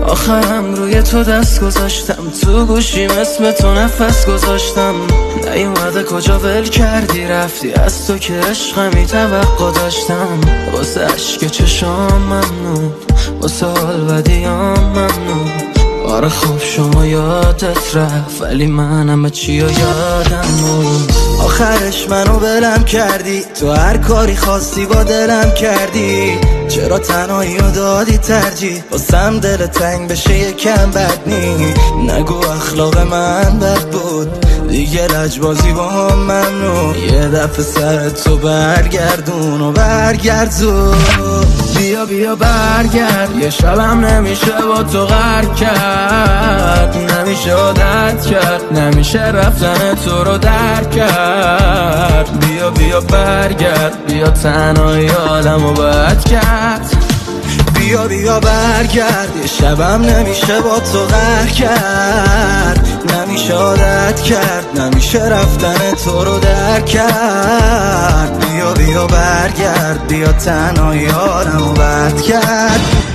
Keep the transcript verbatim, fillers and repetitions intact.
آخرم روی تو دست گذاشتم، تو گوشیم اسم تو نفس گذاشتم. نیومده کجا ول کردی رفتی، از تو که عشقمی توقع داشتم. واسه عشق چشام ممنون، واسه حال بدیام ممنون. آره خب شما یادت رفت، ولی من همه چی رو یادم موند. آخرش منو بلم کردی، تو هر کاری خواستی با دلم کردی. چرا تنهایی رو دادی ترجیح، واسم دل تنگ بشه یکم بد نی. نگو اخلاق من بد بود، دیگه لجبازی با هم ممنون. یه دفعه سر تو برگردون و برگردون. بیا بیا برگرد، یه شبم نمیشه با تو غرق کرد. نمیشه عادت کرد، نمیشه رفتن تو رو درک کرد. بیا بیا برگرد، بیا تنهایی آدمو بد کرد. بیا بیا برگرد، یه شبم نمیشه با تو غرق کرد. نمیشه عادت کرد، نمیشه رفتن تو رو درک کرد. بیا بیا برگرد، بیا تنهایی آدمو بد کرد.